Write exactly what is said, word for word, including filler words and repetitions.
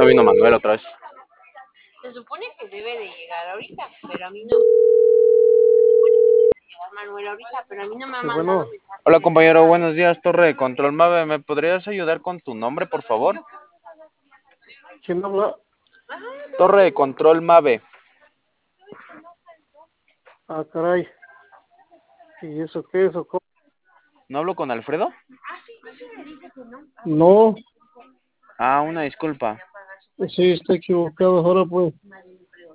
No vino Manuel otra vez. Se supone que debe de llegar ahorita, pero a mí no. Llegar Manuel ahorita, pero a mí no me ha Sí, mandado bueno, mensaje Hola de compañero, nada. buenos días, Torre de Control Mave. ¿Me podrías ayudar con tu nombre, por favor? ¿quién habla? Torre de Control Mave. Ah, caray. ¿Y eso qué es? ¿O cómo? ¿No hablo con Alfredo? No, Ah, una disculpa. sí, está equivocado ahora, pues.